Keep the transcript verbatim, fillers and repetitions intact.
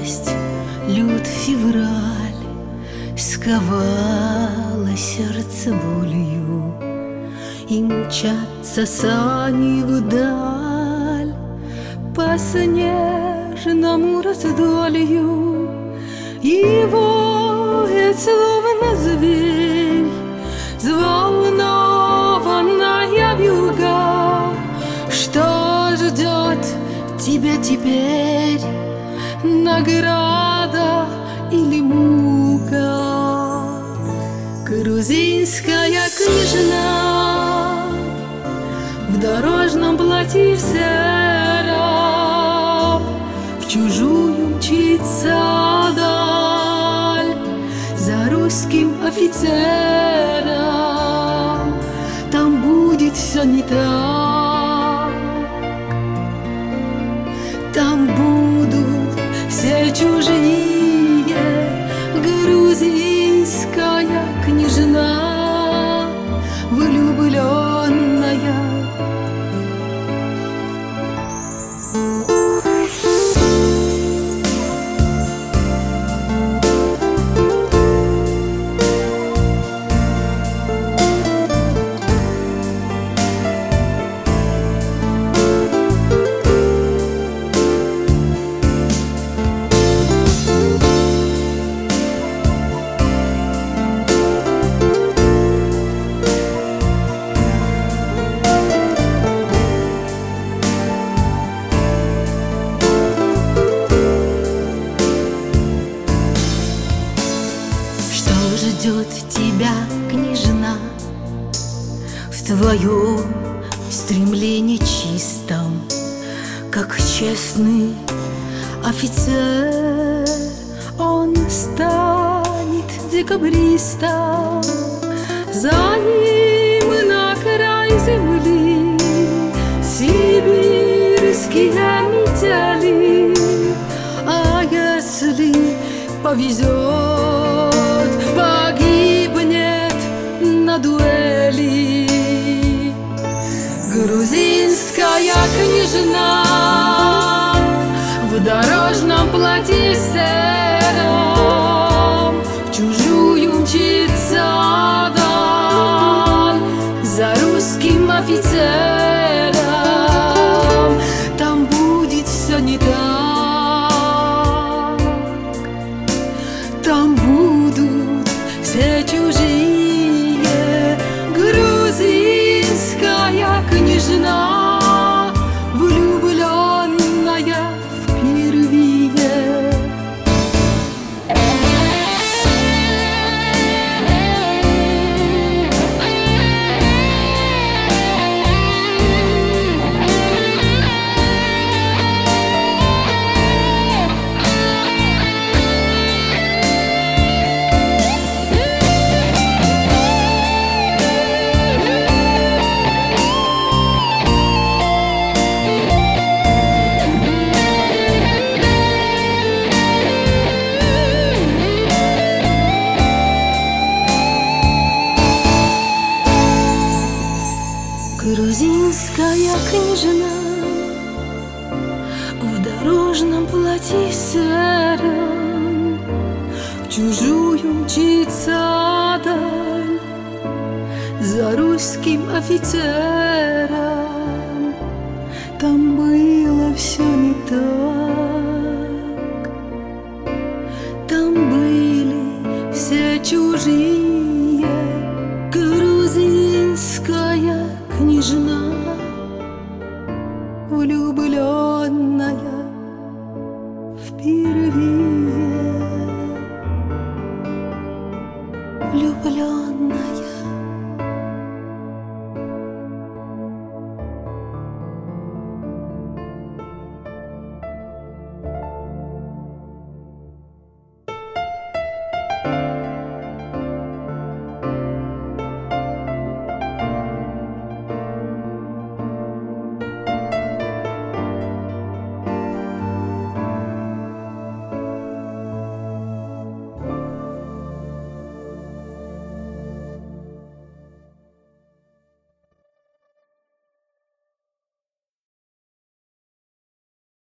злость, лют февраль сковала сердце болью, и мчатся сани вдаль по снежному раздолью, и воет словно зверь взволнованная вьюга. Что ждет тебя теперь, награда или мука? Грузинская княжна в дорожном платье сером в чужую мчится даль за русским офицером. Там будет все не так, там будут все чужие. Грузинская княжна влюбленная. Ждет тебя, княжна, в твоем стремлении чистом, как честный офицер. Он станет декабристом, за ним на край земли сибирские метели. А если повезет, погибнет на дуэли. Грузинская княжна в дорожном платье сером в чужую мчится даль за русским офицером. Там будет все не так, там будут все чужие. Грузинская княжна влюбленная впервые. Грузинская княжна в дорожном платье сером в чужую мчится даль за русским офицером. Там было все не так, там были все чужие. Грузинская княжна